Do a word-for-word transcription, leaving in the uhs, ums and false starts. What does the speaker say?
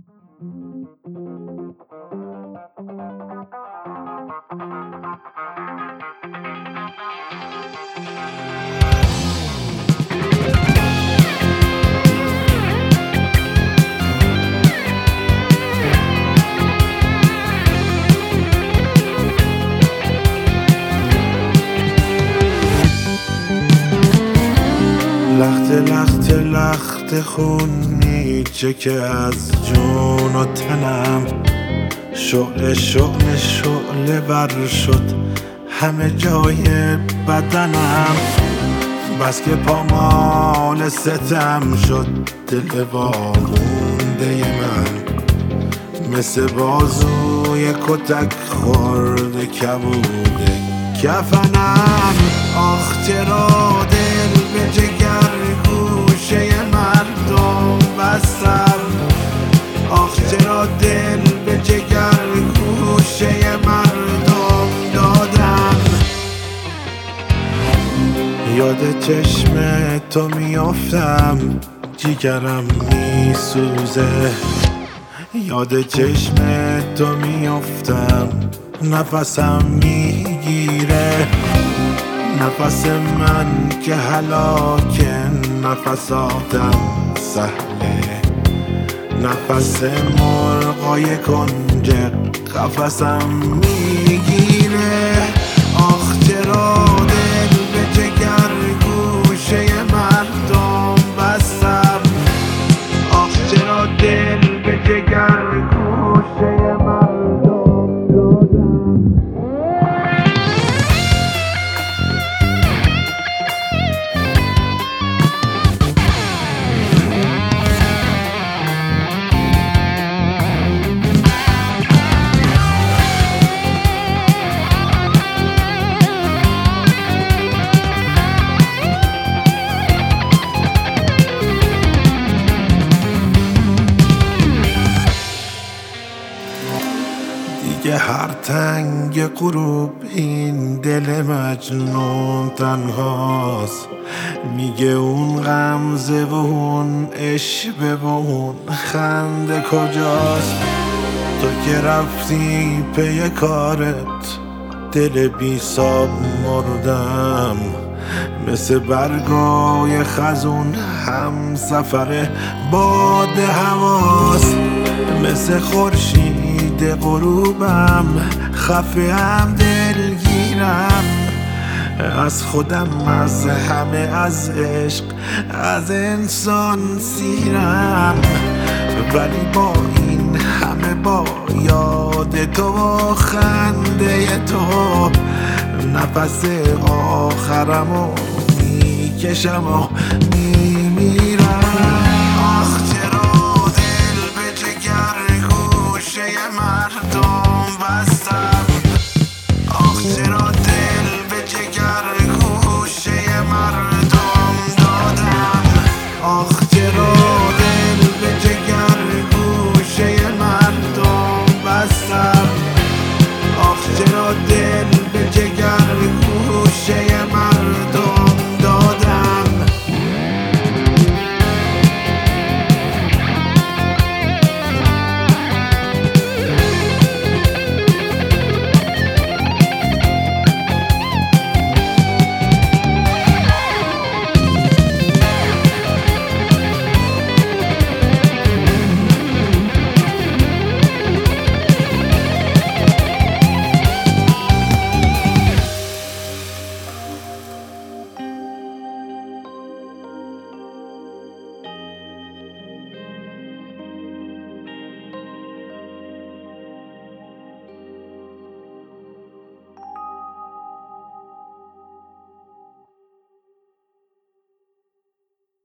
لخت لخت لخت خون میچکه از جون و تنم، شعله شعله شعله ور شد همه جای بدنم. بس که پامال ستم شد دل وامونده من، مثل بازوی کتک خورده کبوده کفنم. آخ چرا دل به جگر گوشه مردم بستم، آخ چرا دل به جگر گوشه مردم دادم. یاد چشم تو میافتم جیگرم میسوزه، یاد چشم تو میافتم نفسم میگیره. نفس من که هلاک نفساتم سهله، نفس مرغای کنج قفسم میگیره. آخ چرا دل به جگر گوشه مردم بستم، آخ چرا دل به جگر گوشه مردم دادم. دیگه هر تنگ غروب این دل مجنون تنهاست، میگه اون غمزه و اون عشوه و اون خنده کجاست. تو که رفتی پی کارت دل بی ساب مردم، مثل برگای خزون هم سفر باد هواست. مثل خورشید غروبم خفه هم دلگیرم، از خودم از همه از عشق از انسان سیرم. ولی با این همه با یاد تو و خنده تو نفس آخرمو میکشم و